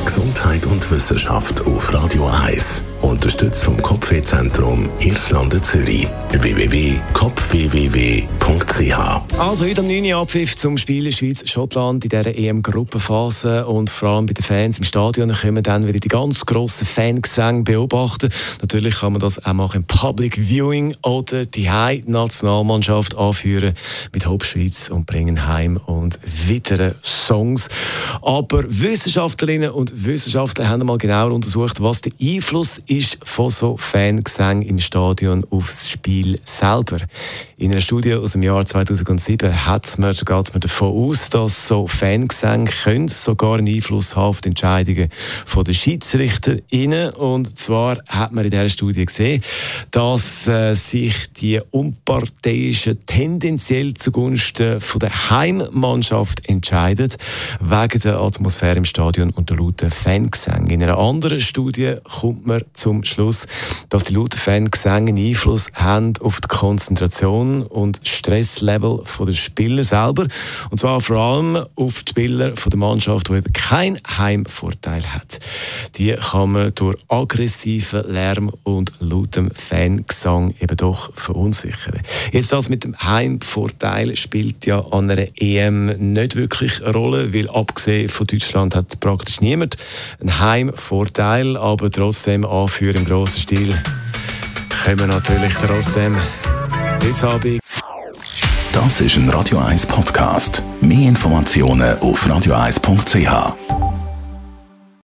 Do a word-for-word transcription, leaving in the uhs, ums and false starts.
Gesundheit und Wissenschaft auf Radio eins. Unterstützt vom Kopfwehzentrum Irlande Zürich. w w w punkt kopf w w w punkt c h. Also heute am neun Uhr Abpfiff zum Spiel Schweiz-Schottland in dieser E M-Gruppenphase. Und vor allem bei den Fans im Stadion können wir dann wieder die ganz grossen Fangesänge beobachten. Natürlich kann man das auch machen im Public Viewing oder die Nationalmannschaft anführen mit Hauptschweiz und bringen heim und weitere Songs. Aber Wissenschaftlerinnen und Wissenschaftler haben mal genauer untersucht, was der Einfluss ist von so Fangesängen im Stadion aufs Spiel selber. In einer Studie aus dem Jahr zweitausendsieben hat man, geht man davon aus, dass so Fangesänge können sogar einen Einfluss haben auf die Entscheidungen der SchiedsrichterInnen. Und zwar hat man in dieser Studie gesehen, dass äh, sich die Unparteiischen tendenziell zugunsten von der Heimmannschaft entscheiden, wegen der Atmosphäre im Stadion und der lauten Fangesänge. In einer anderen Studie kommt man zum Schluss, dass die lauten Fangesänge einen Einfluss haben auf die Konzentration und Stresslevel der Spieler selber. Und zwar vor allem auf die Spieler von der Mannschaft, die eben keinen Heimvorteil hat. Die kann man durch aggressiven Lärm und lautem Fangesang eben doch verunsichern. Jetzt das mit dem Heimvorteil spielt ja an einer E M nicht wirklich eine Rolle, weil abgesehen von Deutschland hat praktisch niemand einen Heimvorteil, aber trotzdem anführen im grossen Stil können wir natürlich trotzdem heute Abend. Das ist ein Radio eins Podcast. Mehr Informationen auf radio eins punkt c h.